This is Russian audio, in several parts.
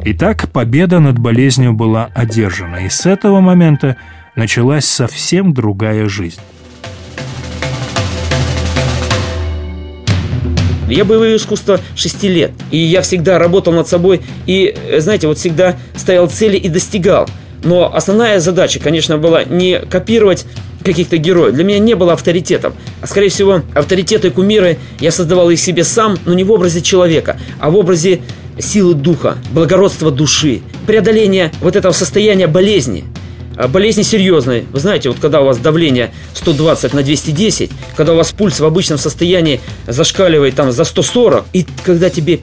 Итак, победа над болезнью была одержана, и с этого момента началась совсем другая жизнь. Я боевое искусство 6 лет, и я всегда работал над собой, и, знаете, вот всегда ставил цели и достигал. Но основная задача, конечно, была не копировать каких-то героев. Для меня не было авторитетом. А скорее всего, авторитеты и кумиры я создавал их себе сам, но не в образе человека, а в образе силы духа, благородства души, преодоления вот этого состояния болезни. Болезни серьезные. Вы знаете, вот когда у вас давление 120 на 210, когда у вас пульс в обычном состоянии зашкаливает там за 140, и когда тебе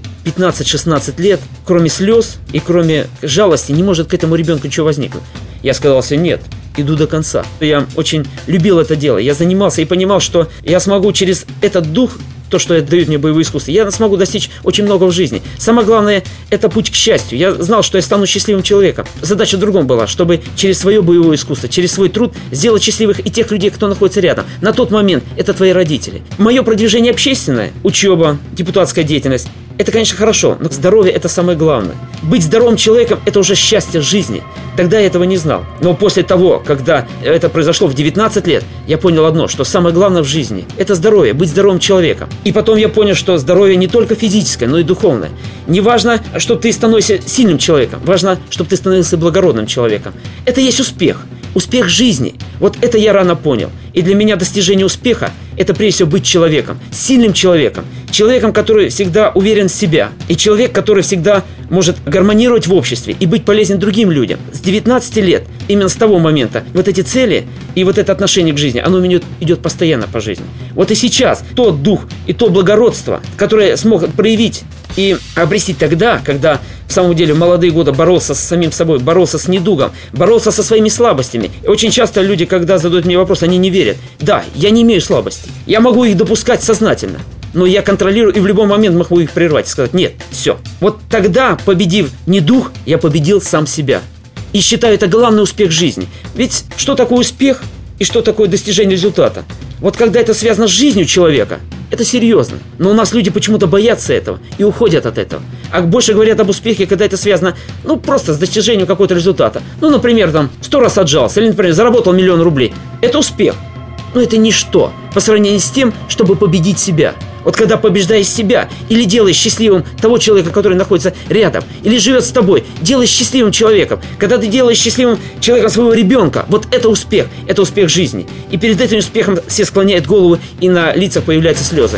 15-16 лет, кроме слез и кроме жалости, не может к этому ребенку ничего возникнуть. Я сказал себе: нет, иду до конца. Я очень любил это дело. Я занимался и понимал, что я смогу через этот дух, то, что дают мне боевые искусства, я смогу достичь очень много в жизни. Самое главное – это путь к счастью. Я знал, что я стану счастливым человеком. Задача в другом была, чтобы через свое боевое искусство, через свой труд сделать счастливых и тех людей, кто находится рядом. На тот момент это твои родители. Мое продвижение общественное, учеба, депутатская деятельность – это, конечно, хорошо, но здоровье – это самое главное. Быть здоровым человеком – это уже счастье жизни. Тогда я этого не знал. Но после того, когда это произошло в 19 лет, я понял одно, что самое главное в жизни – это здоровье, быть здоровым человеком. И потом я понял, что здоровье не только физическое, но и духовное. Не важно, чтобы ты становишься сильным человеком, важно, чтобы ты становился благородным человеком. Это есть успех. Успех жизни. Вот это я рано понял. И для меня достижение успеха – это прежде всего быть человеком, сильным человеком. Человеком, который всегда уверен в себе. И человек, который всегда может гармонировать в обществе и быть полезен другим людям. С 19 лет, именно с того момента, вот эти цели и вот это отношение к жизни, оно у меня идет постоянно по жизни. Вот и сейчас тот дух и то благородство, которое я смог проявить и обрести тогда, когда в самом деле в молодые годы боролся с самим собой, боролся с недугом, боролся со своими слабостями. И очень часто люди, когда задают мне вопрос, они не верят. Да, я не имею слабостей. Я могу их допускать сознательно, но я контролирую и в любой момент могу их прервать и сказать: нет, все. Вот тогда, победив недуг, я победил сам себя. И считаю, это главный успех жизни. Ведь что такое успех и что такое достижение результата? Вот когда это связано с жизнью человека, это серьезно. Но у нас люди почему-то боятся этого и уходят от этого. А больше говорят об успехе, когда это связано, просто с достижением какого-то результата. Например, 100 раз отжался, или, например, заработал 1 000 000 рублей. Это успех. Но это ничто по сравнению с тем, чтобы победить себя. Вот когда побеждаешь себя или делаешь счастливым того человека, который находится рядом, или живет с тобой, делаешь счастливым человеком. Когда ты делаешь счастливым человеком своего ребенка, вот это успех жизни. И перед этим успехом все склоняют голову, и на лицах появляются слезы.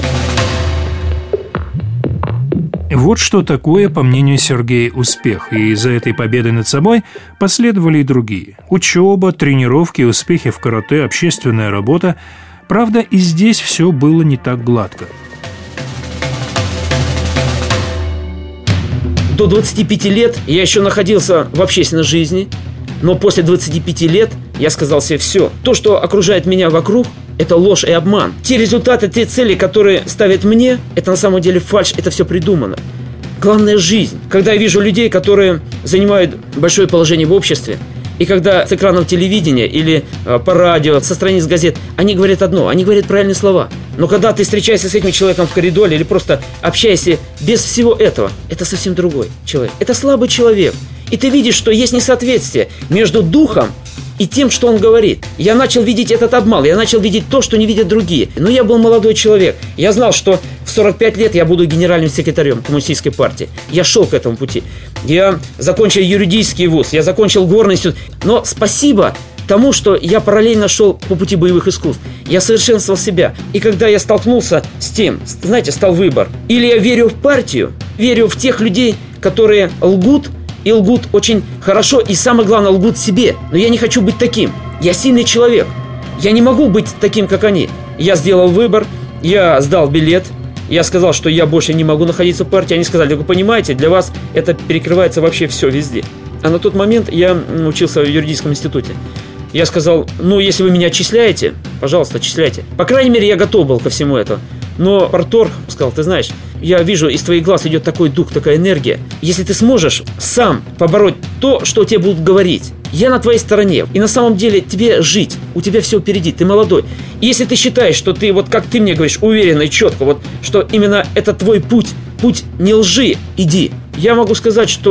Вот что такое, по мнению Сергея, успех. И за этой победой над собой последовали и другие. Учеба, тренировки, успехи в карате, общественная работа. Правда, и здесь все было не так гладко. До 25 лет я еще находился в общественной жизни, но после 25 лет я сказал себе: все, то, что окружает меня вокруг, это ложь и обман. Те результаты, те цели, которые ставят мне, это на самом деле фальшь, это все придумано. Главное – жизнь. Когда я вижу людей, которые занимают большое положение в обществе, и когда с экранов телевидения или по радио, со страниц газет, они говорят одно, они говорят правильные слова. Но когда ты встречаешься с этим человеком в коридоре или просто общаешься без всего этого, это совсем другой человек. Это слабый человек. И ты видишь, что есть несоответствие между духом и тем, что он говорит. Я начал видеть этот обман, я начал видеть то, что не видят другие. Но я был молодой человек. Я знал, что в 45 лет я буду генеральным секретарем коммунистической партии. Я шел к этому пути. Я закончил юридический вуз, я закончил горный институт. Но спасибо тому, что я параллельно шел по пути боевых искусств. Я совершенствовал себя. И когда я столкнулся с тем, знаете, стал выбор. Или я верю в партию, верю в тех людей, которые лгут, и лгут очень хорошо, и самое главное, лгут себе. Но я не хочу быть таким. Я сильный человек. Я не могу быть таким, как они. Я сделал выбор, я сдал билет, я сказал, что я больше не могу находиться в партии. Они сказали: вы понимаете, для вас это перекрывается вообще все везде. А на тот момент я учился в юридическом институте. Я сказал: если вы меня отчисляете, пожалуйста, отчисляйте. По крайней мере, я готов был ко всему этому. Но парторг сказал: ты знаешь, я вижу, из твоих глаз идет такой дух, такая энергия. Если ты сможешь сам побороть то, что тебе будут говорить, я на твоей стороне. И на самом деле тебе жить, у тебя все впереди, ты молодой. И если ты считаешь, что ты, вот как ты мне говоришь, уверенно и четко, вот что именно это твой путь не лжи, иди. Я могу сказать, что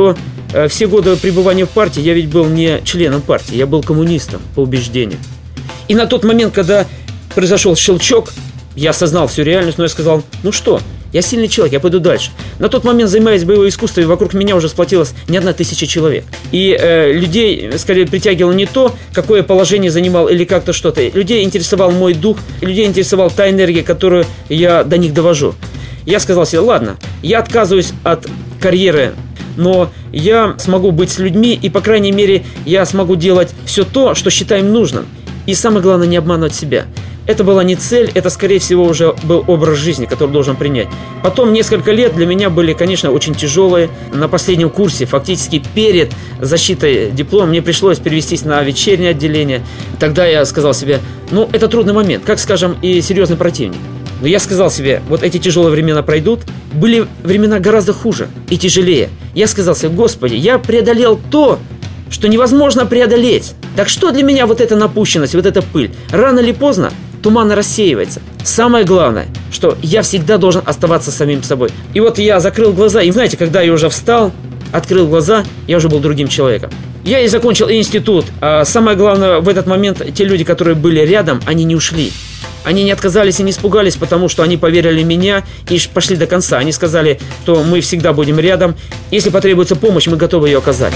все годы пребывания в партии я ведь был не членом партии, я был коммунистом по убеждению. И на тот момент, когда произошел щелчок, я осознал всю реальность, но я сказал, ну что, я сильный человек, я пойду дальше. На тот момент, занимаясь боевым искусством, вокруг меня уже сплотилось не 1000 человек. И людей, скорее, притягивало не то, какое положение занимал или как-то что-то. Людей интересовал мой дух, людей интересовала та энергия, которую я до них довожу. Я сказал себе, ладно, я отказываюсь от карьеры, но я смогу быть с людьми, и, по крайней мере, я смогу делать все то, что считаем нужным. И самое главное, не обманывать себя. Это была не цель, это, скорее всего, уже был образ жизни, который должен принять. Потом несколько лет для меня были, конечно, очень тяжелые. На последнем курсе, фактически перед защитой диплома, мне пришлось перевестись на вечернее отделение. Тогда я сказал себе, ну, это трудный момент, как, скажем, и серьезный противник. Но я сказал себе, вот эти тяжелые времена пройдут. Были времена гораздо хуже и тяжелее. Я сказал себе, Господи, я преодолел то, что невозможно преодолеть. Так что для меня вот эта напущенность, вот эта пыль? Рано или поздно туман рассеивается. Самое главное, что я всегда должен оставаться самим собой. И вот я закрыл глаза, и знаете, когда я уже встал, открыл глаза, я уже был другим человеком. Я и закончил институт. А самое главное, в этот момент те люди, которые были рядом, они не ушли. Они не отказались и не испугались, потому что они поверили в меня и пошли до конца. Они сказали, что мы всегда будем рядом. Если потребуется помощь, мы готовы ее оказать.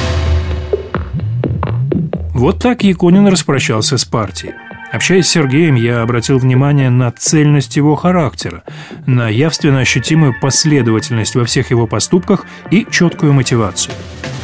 Вот так Якунин распрощался с партией. Общаясь с Сергеем, я обратил внимание на цельность его характера, на явственно ощутимую последовательность во всех его поступках и четкую мотивацию.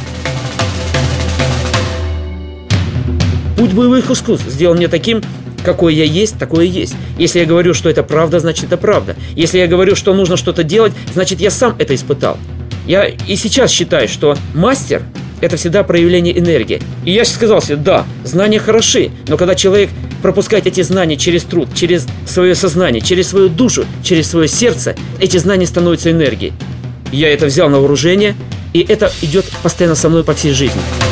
Путь боевых искусств сделал меня таким, какой я есть, такое и есть. Если я говорю, что это правда, значит это правда. Если я говорю, что нужно что-то делать, значит я сам это испытал. Я и сейчас считаю, что мастер – это всегда проявление энергии. И я сказал себе, да, знания хороши, но когда человек пропускает эти знания через труд, через свое сознание, через свою душу, через свое сердце, эти знания становятся энергией. Я это взял на вооружение, и это идет постоянно со мной по всей жизни.